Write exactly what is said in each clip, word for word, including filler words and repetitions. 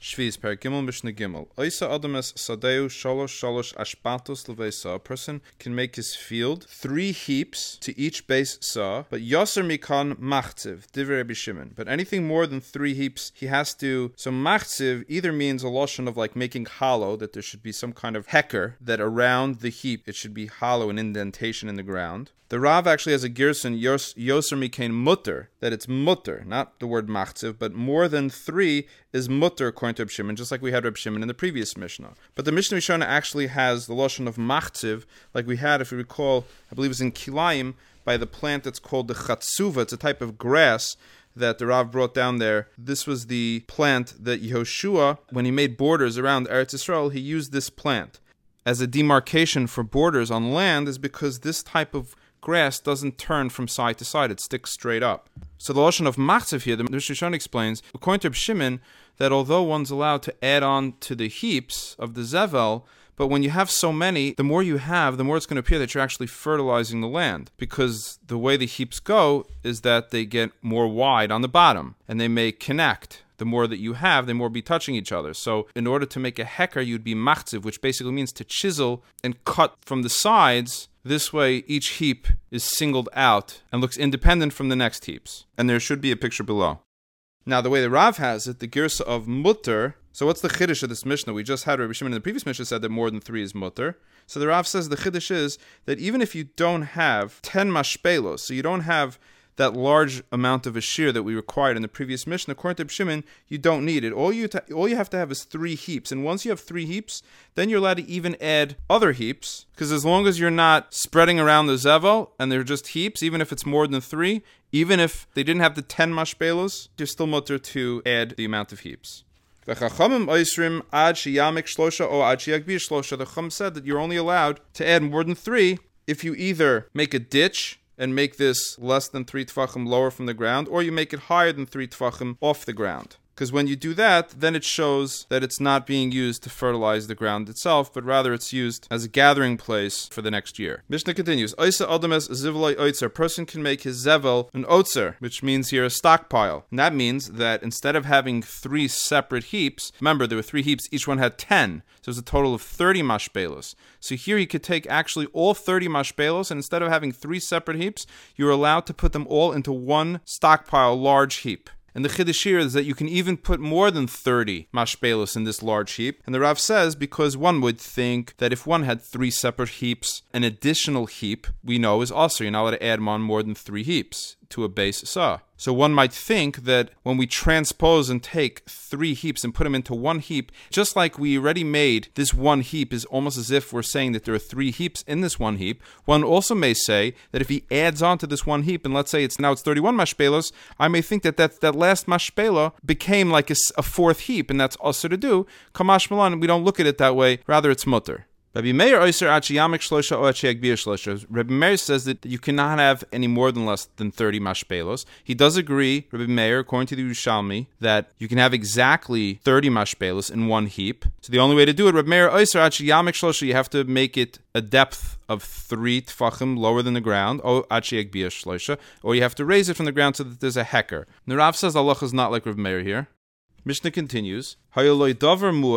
Shviz, Perek Gimel, Mishnah Gimel. Oisa Adamas Sadeu Shalosh Shalosh Ashpatos Levesa. A person can make his field three heaps to each base saw, but Yoser Mikan Machziv, Divrei Rabbi Shimon. But anything more than three heaps, he has to. So Machziv either means a lotion of like making hollow, that there should be some kind of hecker, that around the heap it should be hollow, an indentation in the ground. The Rav actually has a girson, Yoser Mikain Mutter, that it's mutter, not the word machziv, but more than three is mutter according to Reb Shimon, just like we had Reb Shimon in the previous Mishnah. But the Mishnah Rishona actually has the lotion of machziv, like we had, if you recall, I believe it was in Kilayim, by the plant that's called the chatsuva. It's a type of grass that the Rav brought down there. This was the plant that Yehoshua, when he made borders around Eretz Yisrael, he used this plant as a demarcation for borders on land, is because this type of grass doesn't turn from side to side, it sticks straight up. So the lotion of machziv here, the Mishnah Rishon explains, according to Reb Shimon, that although one's allowed to add on to the heaps of the zevel, but when you have so many, the more you have, the more it's going to appear that you're actually fertilizing the land, because the way the heaps go is that they get more wide on the bottom, and they may connect. The more that you have, they more be touching each other. So in order to make a hecker, you'd be machziv, which basically means to chisel and cut from the sides. This way, each heap is singled out and looks independent from the next heaps. And there should be a picture below. Now, the way the Rav has it, the girsa of mutter. So what's the chiddush of this Mishnah? We just had Rabbi Shimon in the previous Mishnah said that more than three is mutter. So the Rav says the chiddush is that even if you don't have ten mashpelos, so you don't have that large amount of a shear that we required in the previous Mishnah, according to Reb Shimon, you don't need it. All you ta- all you have to have is three heaps. And once you have three heaps, then you're allowed to even add other heaps, because as long as you're not spreading around the zevel, and they're just heaps, even if it's more than three, even if they didn't have the ten mashpelos, you're still mutter to add the amount of heaps. The Chacham said that you're only allowed to add more than three if you either make a ditch and make this less than three tefachim lower from the ground, or you make it higher than three tefachim off the ground. Because when you do that, then it shows that it's not being used to fertilize the ground itself, but rather it's used as a gathering place for the next year. Mishnah continues, Oisa Adames Zivloi Oitzer. A person can make his zevel an otzer, which means here a stockpile. And that means that instead of having three separate heaps, remember there were three heaps, each one had ten. So it was a total of thirty mashpelos. So here you could take actually all thirty mashpelos, and instead of having three separate heaps, you're allowed to put them all into one stockpile, large heap. And the chiddush here is that you can even put more than thirty mashpelos in this large heap. And the Rav says, because one would think that if one had three separate heaps, an additional heap, we know, is also, you're not allowed to add on more than three heaps to a base saw. So one might think that when we transpose and take three heaps and put them into one heap, just like we already made this one heap is almost as if we're saying that there are three heaps in this one heap, one also may say that if he adds on to this one heap, and let's say it's now it's thirty-one mashpelos, I may think that that, that last mashpela became like a, a fourth heap, and that's also to do. Kamash Milan, we don't look at it that way, rather it's mutter. Rabbi Meir Oyser Achi Yamek Shlosha O Achi Yagbir Shlosha. Rabbi Meir says that you cannot have any more than less than thirty mashpelos. He does agree, Rabbi Meir, according to the Yerushalmi, that you can have exactly thirty mashpelos in one heap. So the only way to do it, Rabbi Meir Oyser Achi Yamek Shlosha, you have to make it a depth of three tfachim lower than the ground, O Achi Yagbir Shlosha, or you have to raise it from the ground so that there's a hecker. The Rav says Allah is not like Rabbi Meir here. Mishnah continues, We're going to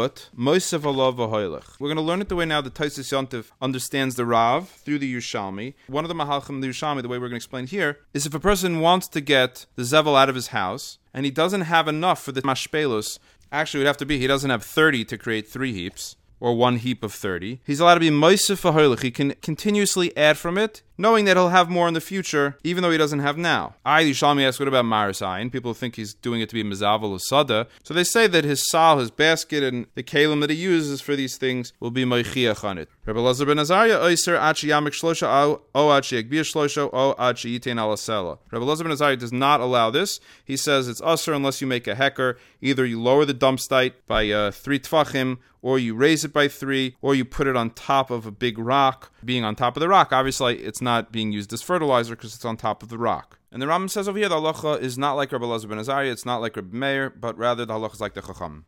learn it the way now that Taisus Yontif understands the Rav through the Yerushalmi. One of the Mahalchim, the Yerushalmi, the way we're going to explain here, is if a person wants to get the Zevel out of his house, and he doesn't have enough for the Mashpelos, actually it would have to be, he doesn't have thirty to create three heaps, or one heap of thirty. He's allowed to be Moisef V'Hoilech. He can continuously add from it, knowing that he'll have more in the future, even though he doesn't have now. I, Yishalmi, asks, what about Maris Ayin? People think he's doing it to be Mezavel or Sada. So they say that his sal, his basket, and the kalim that he uses for these things will be Moichiach on it. Rabbi Elazar ben Azariah, Oyser, Achi Yamek Shlosha, O Achi Yagbir Shlosha, O Achi Yitain Alasela. Rabbi Elazar ben Azariah does not allow this. He says it's usher unless you make a hecker. Either you lower the dumpstite by uh, three tfachim, or you raise it by three, or you put it on top of a big rock. Being on top of the rock, obviously, it's not being used as fertilizer because it's on top of the rock. And the Rambam says over here, the halacha is not like Rabbi Elazar ben Azariah, it's not like Rabbi Meir, but rather the halacha is like the Chacham.